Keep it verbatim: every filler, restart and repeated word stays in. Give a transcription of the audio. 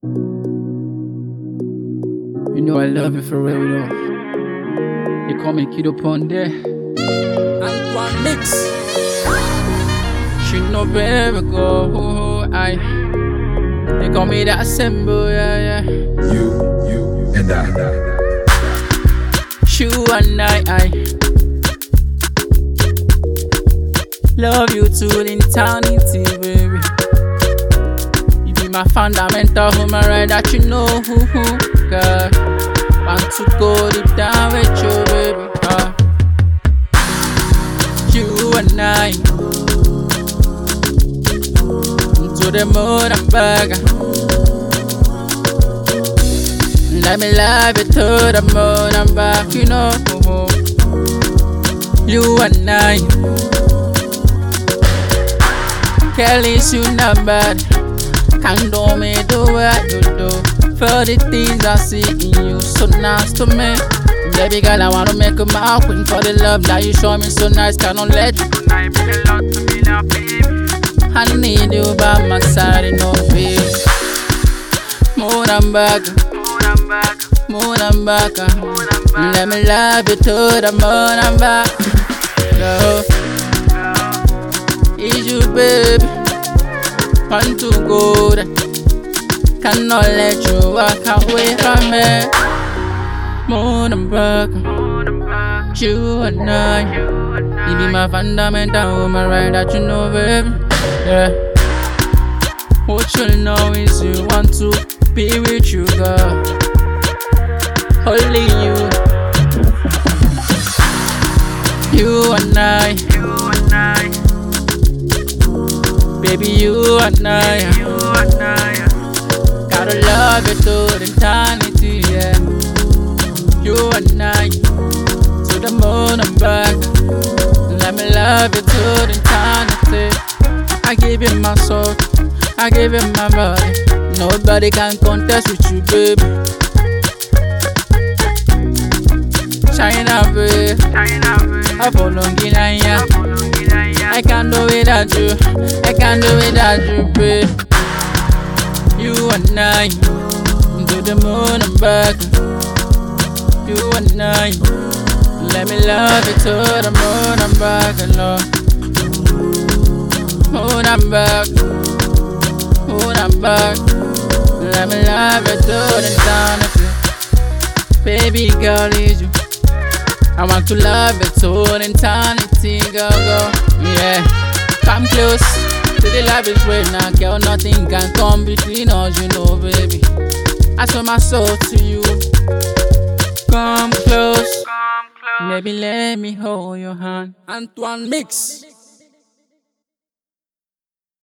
You know I love you for real, you know. You call me Kiddo Ponde. Antoine Mix. She know where we go. I. They call me that symbol, yeah, yeah. You, you, and I. You and I, I love you to eternity, baby. You be my fundamental human right that you know who, who, girl. Want to go deep down with you, baby. Uh. You and I into the moon and back. Let me love you to the moon and back, you know. You and I, Kelly, you not bad. Can't do me do what you do. For the things I see in you, so nice to me. Baby girl, I wanna make you my queen for the love that you show me so nice. Cannot let you deny me a lot to me now, baby. I need you by my side, you know, baby. Moon and back. Moon and back, let me love you to the moon and back. Love, is you, baby? Want to go there? Cannot let you walk away from me. Moon and back, you and I. You be my fundamental woman, right? That you know, baby. Yeah. What you know is you want to be with you, girl. Only you, you and I, you and I, baby, you and I, you and I, gotta love you to the eternity, yeah. You and I, to the moon and back. Let me love you to the eternity. I give you my soul, I give you my body. Nobody can contest with you, baby. China, babe, I follow Gilaya. I can't do without you, I can't do without you, babe. You and I, to the moon and back. You and I, let me love you to the moon and back, Lord. Moon and back, moon and back. Let me love you to the eternity. Baby girl, is you. I want to love you to eternity, girl, girl. Yeah, come close to the love is right now, girl. Nothing can come between us, you know, baby. I swear my soul to you. Come close, come close. Maybe let me hold your hand. Antoine Mix.